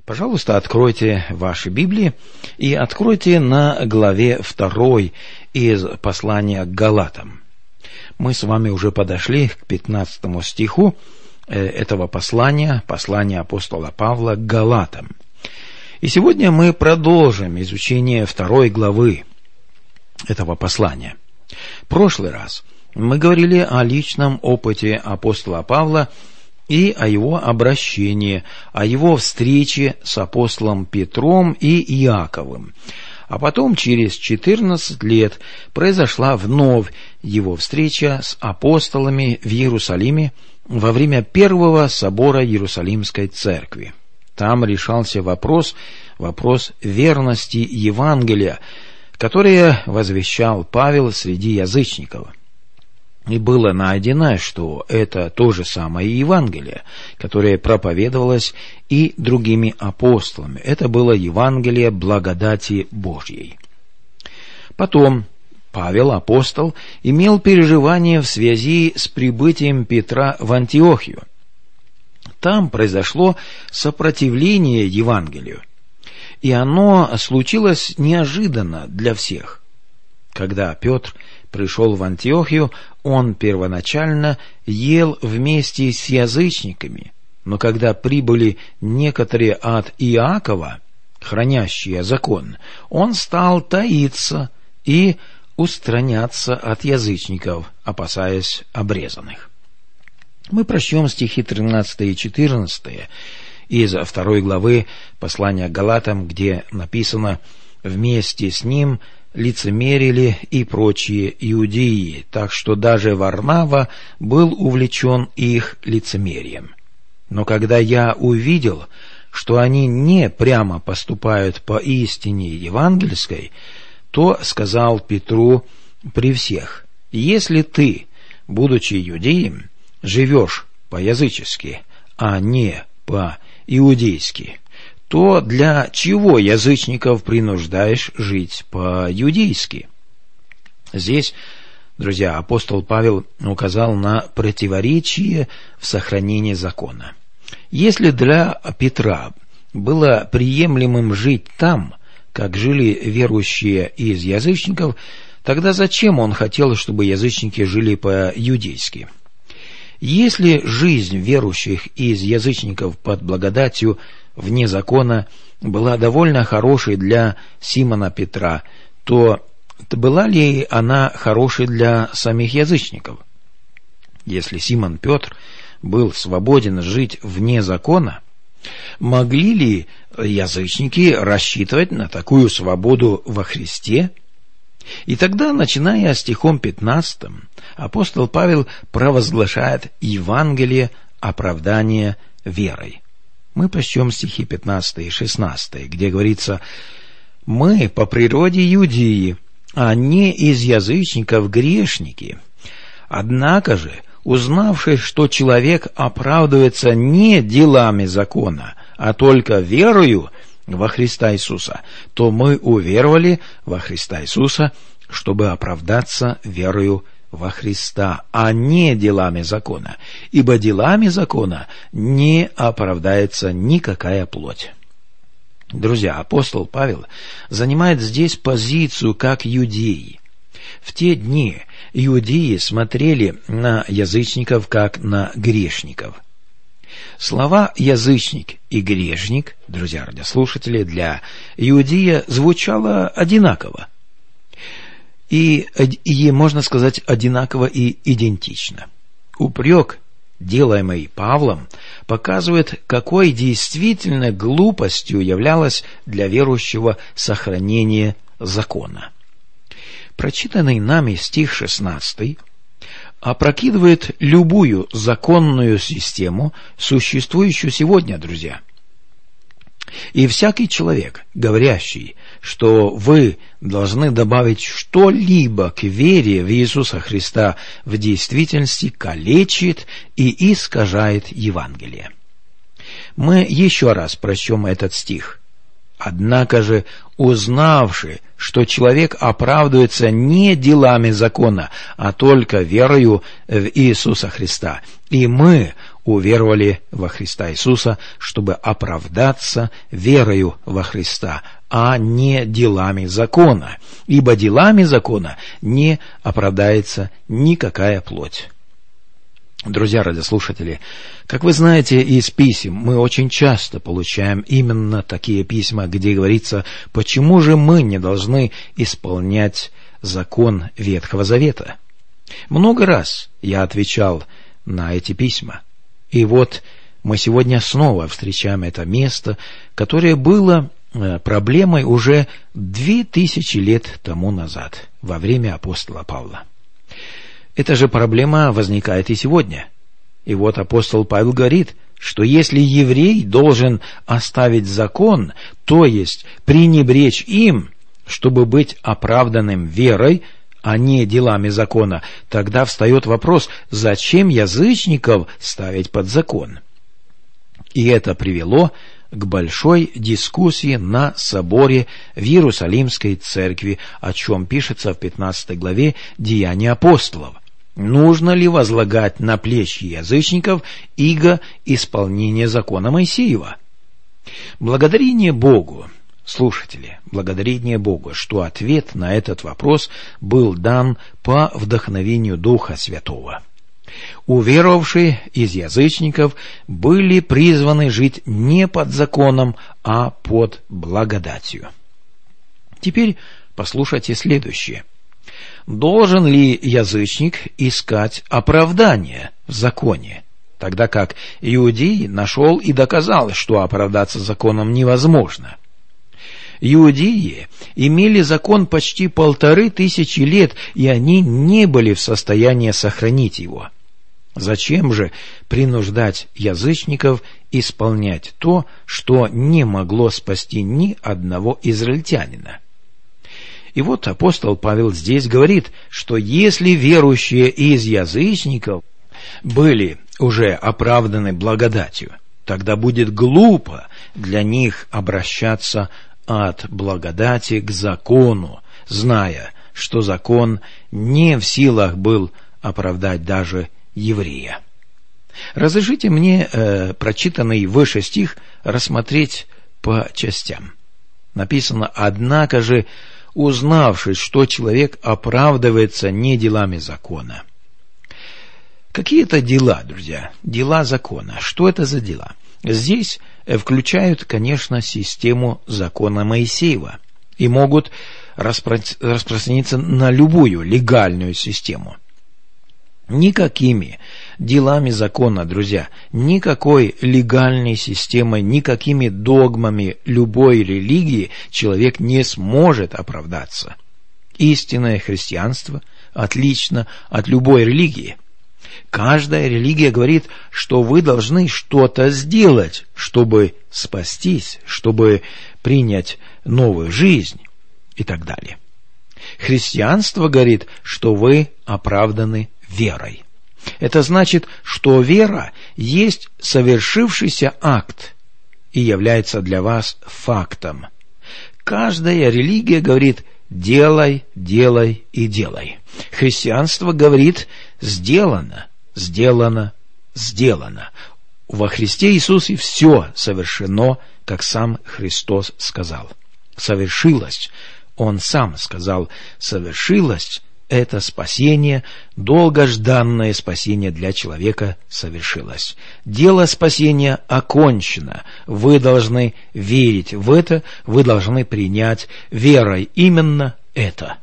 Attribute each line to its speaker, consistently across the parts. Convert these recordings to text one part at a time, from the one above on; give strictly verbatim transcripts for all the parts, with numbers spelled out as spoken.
Speaker 1: Пожалуйста, откройте ваши Библии и откройте на главе второй из послания к Галатам. Мы с вами уже подошли к пятнадцатому стиху этого послания, послания апостола Павла к Галатам. И сегодня мы продолжим изучение второй главы этого послания. В прошлый раз мы говорили о личном опыте апостола Павла и о его обращении, о его встрече с апостолом Петром и Иаковым. А потом, через четырнадцать лет, произошла вновь его встреча с апостолами в Иерусалиме во время первого собора Иерусалимской церкви. Там решался вопрос, вопрос верности Евангелия, которое возвещал Павел среди язычников. И было найдено, что это то же самое Евангелие, которое проповедовалось и другими апостолами. Это было Евангелие благодати Божьей. Потом Павел, апостол, имел переживания в связи с прибытием Петра в Антиохию. Там произошло сопротивление Евангелию, и оно случилось неожиданно для всех. Когда Петр пришел в Антиохию, он первоначально ел вместе с язычниками, но когда прибыли некоторые от Иакова, хранящие закон, он стал таиться и устраняться от язычников, опасаясь обрезанных. Мы прочтем стихи тринадцатый и четырнадцатый из второй главы послания к Галатам, где написано: «Вместе с ним лицемерили и прочие иудеи, так что даже Варнава был увлечен их лицемерием. Но когда я увидел, что они не прямо поступают по истине евангельской, то сказал Петру при всех: если ты, будучи иудеем, живешь по-язычески, а не по-иудейски, то для чего язычников принуждаешь жить по-иудейски?» Здесь, друзья, апостол Павел указал на противоречие в сохранении закона. Если для Петра было приемлемым жить там, как жили верующие из язычников, тогда зачем он хотел, чтобы язычники жили по-иудейски? Если жизнь верующих из язычников под благодатью вне закона была довольно хорошей для Симона Петра, то была ли она хорошей для самих язычников? Если Симон Петр был свободен жить вне закона, могли ли язычники рассчитывать на такую свободу во Христе? И тогда, начиная стихом пятнадцатым, апостол Павел провозглашает Евангелие оправдания верой. Мы прочтем стихи пятнадцатый и шестнадцатый, где говорится: «Мы по природе иудеи, а не из язычников грешники. Однако же, узнавши, что человек оправдывается не делами закона, а только верою во Христа Иисуса, то мы уверовали во Христа Иисуса, чтобы оправдаться верою во Христа, а не делами закона, ибо делами закона не оправдается никакая плоть». Друзья, апостол Павел занимает здесь позицию как иудеи. В те дни иудеи смотрели на язычников как на грешников. Слова «язычник» и «грешник», друзья радиослушатели, для иудея звучало одинаково. И, и, можно сказать, одинаково и идентично. Упрек, делаемый Павлом, показывает, какой действительно глупостью являлось для верующего сохранение закона. Прочитанный нами стих шестнадцатый опрокидывает любую законную систему, существующую сегодня, друзья. И всякий человек, говорящий, что вы должны добавить что-либо к вере в Иисуса Христа, в действительности калечит и искажает Евангелие. Мы еще раз прочтем этот стих. «Однако же, узнавши, что человек оправдывается не делами закона, а только верою в Иисуса Христа, и мы уверовали во Христа Иисуса, чтобы оправдаться верою во Христа, а не делами закона, ибо делами закона не оправдается никакая плоть. Друзья радиослушатели, как вы знаете из писем, мы очень часто получаем именно такие письма, где говорится, почему же мы не должны исполнять закон Ветхого Завета. Много раз я отвечал на эти письма. И вот мы сегодня снова встречаем это место, которое было проблемой уже две тысячи лет тому назад, во время апостола Павла. Эта же проблема возникает и сегодня. И вот апостол Павел говорит, что если еврей должен оставить закон, то есть пренебречь им, чтобы быть оправданным верой, а не делами закона, тогда встает вопрос, зачем язычников ставить под закон? И это привело к большой дискуссии на соборе в Иерусалимской церкви, о чем пишется в пятнадцатой главе Деяний апостолов. Нужно ли возлагать на плечи язычников иго исполнения закона Моисеева? Благодарение Богу, слушатели, благодарение Богу, что ответ на этот вопрос был дан по вдохновению Духа Святого. Уверовавшие из язычников были призваны жить не под законом, а под благодатью. Теперь послушайте следующее. Должен ли язычник искать оправдание в законе, тогда как иудей нашел и доказал, что оправдаться законом невозможно? Иудеи имели закон почти полторы тысячи лет, и они не были в состоянии сохранить его. Зачем же принуждать язычников исполнять то, что не могло спасти ни одного израильтянина? И вот апостол Павел здесь говорит, что если верующие из язычников были уже оправданы благодатью, тогда будет глупо для них обращаться от благодати к закону, зная, что закон не в силах был оправдать даже еврея. Разрешите мне э, прочитанный выше стих рассмотреть по частям. Написано: «Однако же, узнавшись, что человек оправдывается не делами закона». Какие это дела, друзья? Дела закона. Что это за дела? Здесь включают, конечно, систему закона Моисеева и могут распро- распространиться на любую легальную систему. Никакими делами закона, друзья, никакой легальной системой, никакими догмами любой религии человек не сможет оправдаться. Истинное христианство отлично от любой религии. Каждая религия говорит, что вы должны что-то сделать, чтобы спастись, чтобы принять новую жизнь и так далее. Христианство говорит, что вы оправданы верой. Это значит, что вера есть совершившийся акт и является для вас фактом. Каждая религия говорит: делай, делай и делай. Христианство говорит: сделано, сделано, сделано. Во Христе Иисусе все совершено, как сам Христос сказал. Совершилось. Он сам сказал: совершилось. Это спасение, долгожданное спасение для человека совершилось. Дело спасения окончено. Вы должны верить в это, вы должны принять верой именно это.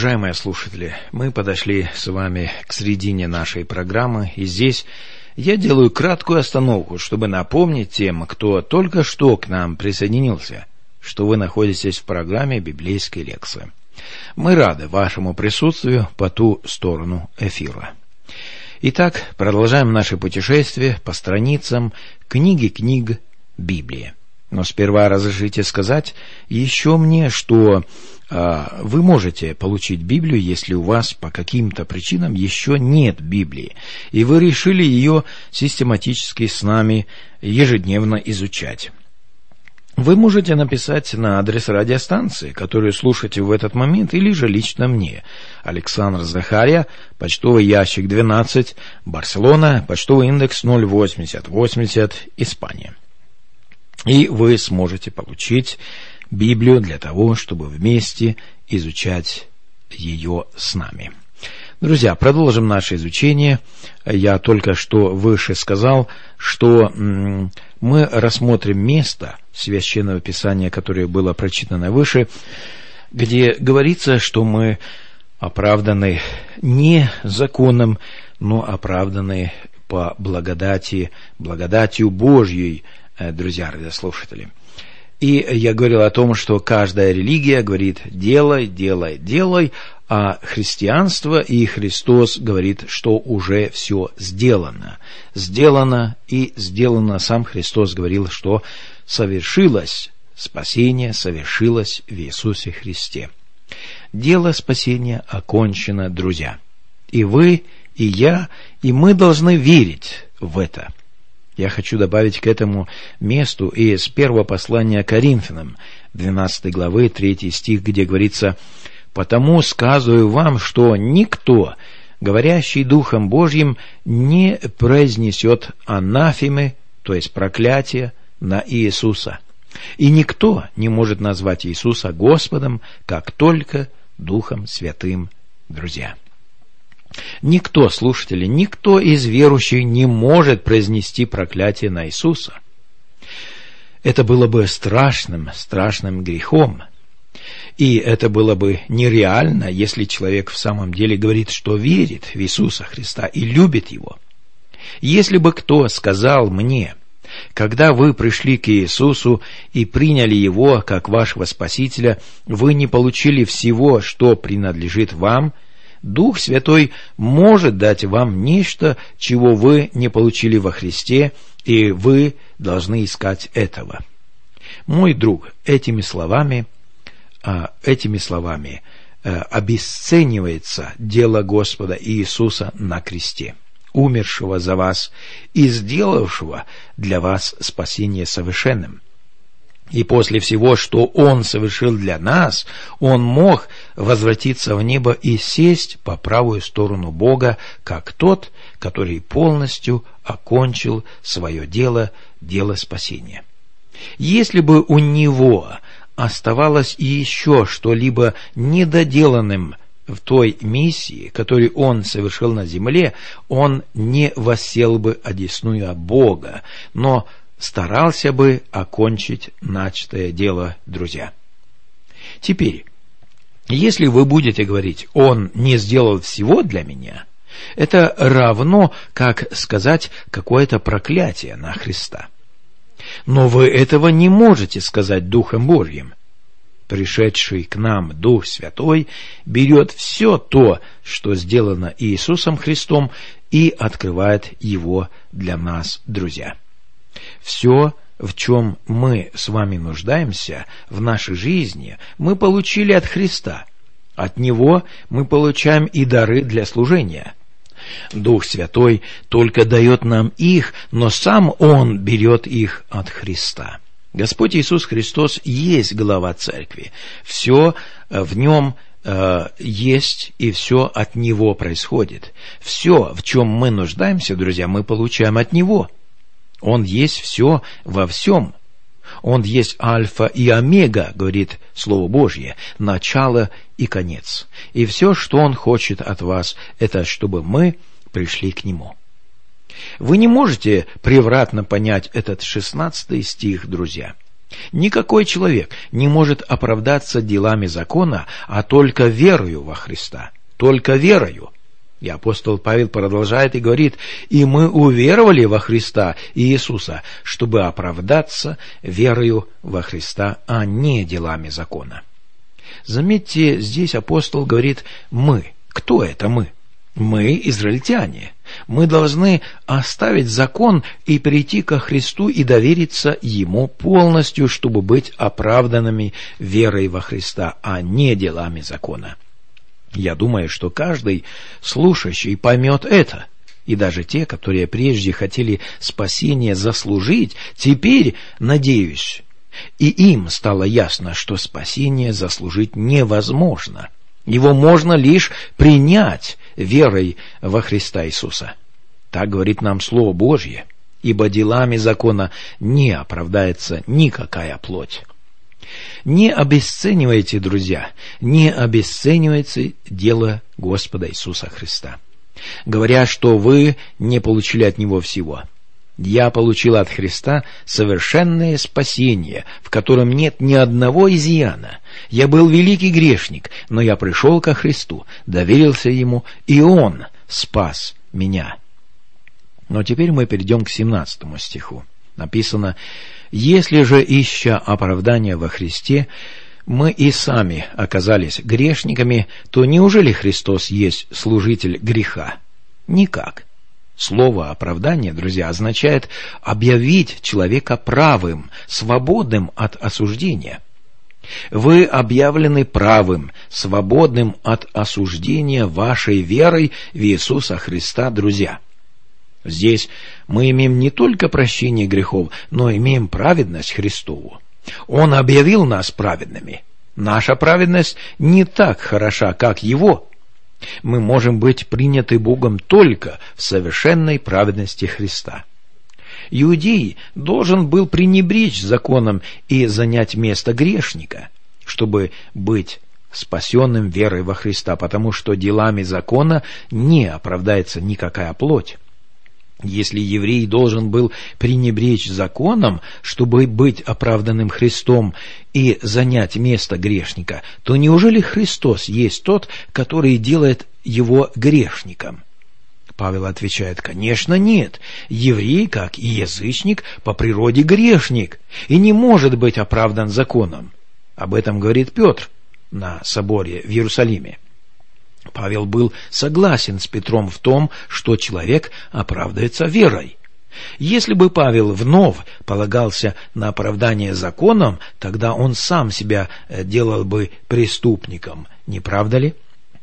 Speaker 1: Уважаемые слушатели, мы подошли с вами к середине нашей программы, и здесь я делаю краткую остановку, чтобы напомнить тем, кто только что к нам присоединился, что вы находитесь в программе «Библейские лекции». Мы рады вашему присутствию по ту сторону эфира. Итак, продолжаем наше путешествие по страницам книги книг Библии. Но сперва разрешите сказать еще мне, что э, вы можете получить Библию, если у вас по каким-то причинам еще нет Библии, и вы решили ее систематически с нами ежедневно изучать. Вы можете написать на адрес радиостанции, которую слушаете в этот момент, или же лично мне. Александр Захария, почтовый ящик двенадцать, Барселона, почтовый индекс ноль восемьдесят восемьдесят, Испания. И вы сможете получить Библию для того, чтобы вместе изучать ее с нами. Друзья, продолжим наше изучение. Я только что выше сказал, что м- мы рассмотрим место Священного Писания, которое было прочитано выше, где говорится, что мы оправданы не законом, но оправданы по благодати, благодатью Божьей, друзья, радиослушатели. И я говорил о том, что каждая религия говорит «делай, делай, делай», а христианство и Христос говорит, что уже все сделано. Сделано и сделано. Сам Христос говорил, что совершилось спасение, совершилось в Иисусе Христе. Дело спасения окончено, друзья. И вы, и я, и мы должны верить в это. Я хочу добавить к этому месту из первого послания Коринфянам, двенадцатой главы, третий стих, где говорится: «Потому сказываю вам, что никто, говорящий Духом Божьим, не произнесет анафемы, то есть проклятия, на Иисуса. И никто не может назвать Иисуса Господом, как только Духом Святым», друзья. Никто, слушатели, никто из верующих не может произнести проклятие на Иисуса. Это было бы страшным, страшным грехом. И это было бы нереально, если человек в самом деле говорит, что верит в Иисуса Христа и любит Его. Если бы кто сказал мне: когда вы пришли к Иисусу и приняли Его как вашего Спасителя, вы не получили всего, что принадлежит вам, Дух Святой может дать вам нечто, чего вы не получили во Христе, и вы должны искать этого. Мой друг, этими словами, этими словами обесценивается дело Господа Иисуса на кресте, умершего за вас и сделавшего для вас спасение совершенным. И после всего, что Он совершил для нас, Он мог возвратиться в небо и сесть по правую сторону Бога, как тот, который полностью окончил свое дело, дело спасения. Если бы у Него оставалось и еще что-либо недоделанным в той миссии, которую Он совершил на земле, Он не воссел бы одесную Бога, но старался бы окончить начатое дело, друзья. Теперь, если вы будете говорить: «Он не сделал всего для меня», это равно, как сказать какое-то проклятие на Христа. Но вы этого не можете сказать Духом Божьим. Пришедший к нам Дух Святой берет все то, что сделано Иисусом Христом, и открывает его для нас, друзья. Все, в чем мы с вами нуждаемся в нашей жизни, мы получили от Христа. От Него мы получаем и дары для служения. Дух Святой только дает нам их, но сам Он берет их от Христа. Господь Иисус Христос есть глава церкви. Все в Нем э, есть, и все от Него происходит. Все, в чем мы нуждаемся, друзья, мы получаем от Него. Он есть все во всем. Он есть альфа и омега, говорит Слово Божье, начало и конец. И все, что Он хочет от вас, это чтобы мы пришли к Нему. Вы не можете превратно понять этот шестнадцатый стих, друзья. Никакой человек не может оправдаться делами закона, а только верою во Христа. Только верою. И апостол Павел продолжает и говорит: «И мы уверовали во Христа Иисуса, чтобы оправдаться верою во Христа, а не делами закона». Заметьте, здесь апостол говорит «мы». Кто это мы? Мы израильтяне. Мы должны оставить закон и прийти ко Христу и довериться Ему полностью, чтобы быть оправданными верой во Христа, а не делами закона. Я думаю, что каждый слушающий поймет это. И даже те, которые прежде хотели спасение заслужить, теперь, надеюсь, и им стало ясно, что спасение заслужить невозможно. Его можно лишь принять верой во Христа Иисуса. Так говорит нам Слово Божье, ибо делами закона не оправдается никакая плоть. Не обесценивайте, друзья, не обесценивайте дело Господа Иисуса Христа, говоря, что вы не получили от Него всего. Я получил от Христа совершенное спасение, в котором нет ни одного изъяна. Я был великий грешник, но я пришел ко Христу, доверился Ему, и Он спас меня. Но теперь мы перейдем к семнадцатому стиху. Написано: «Если же, ища оправдания во Христе, мы и сами оказались грешниками, то неужели Христос есть служитель греха? Никак». Слово «оправдание», друзья, означает объявить человека правым, свободным от осуждения. Вы объявлены правым, свободным от осуждения вашей верой в Иисуса Христа, друзья. Здесь мы имеем не только прощение грехов, но имеем праведность Христову. Он объявил нас праведными. Наша праведность не так хороша, как Его. Мы можем быть приняты Богом только в совершенной праведности Христа. Иудей должен был пренебречь законом и занять место грешника, чтобы быть спасенным верой во Христа, потому что делами закона не оправдается никакая плоть. Если еврей должен был пренебречь законом, чтобы быть оправданным Христом и занять место грешника, то неужели Христос есть тот, который делает его грешником? Павел отвечает: конечно, нет. Еврей, как и язычник, по природе грешник и не может быть оправдан законом. Об этом говорит Петр на соборе в Иерусалиме. Павел был согласен с Петром в том, что человек оправдывается верой. Если бы Павел вновь полагался на оправдание законом, тогда он сам себя делал бы преступником, не правда ли?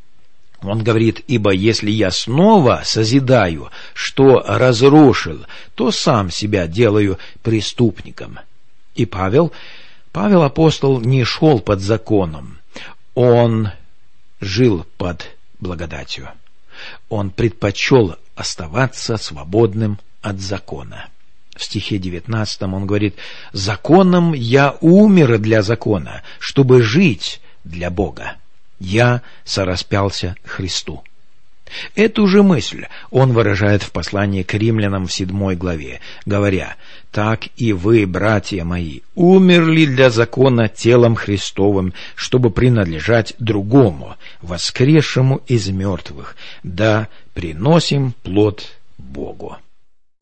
Speaker 1: Он говорит: «Ибо если я снова созидаю, что разрушил, то сам себя делаю преступником». И Павел, Павел апостол не шел под законом, он жил под благодатью. Он предпочел оставаться свободным от закона. В стихе девятнадцатом он говорит: «Законом я умер для закона, чтобы жить для Бога. Я сораспялся Христу». Эту же мысль он выражает в послании к римлянам в седьмой главе, говоря: «Так и вы, братья мои, умерли для закона телом Христовым, чтобы принадлежать другому, воскресшему из мертвых, да приносим плод Богу».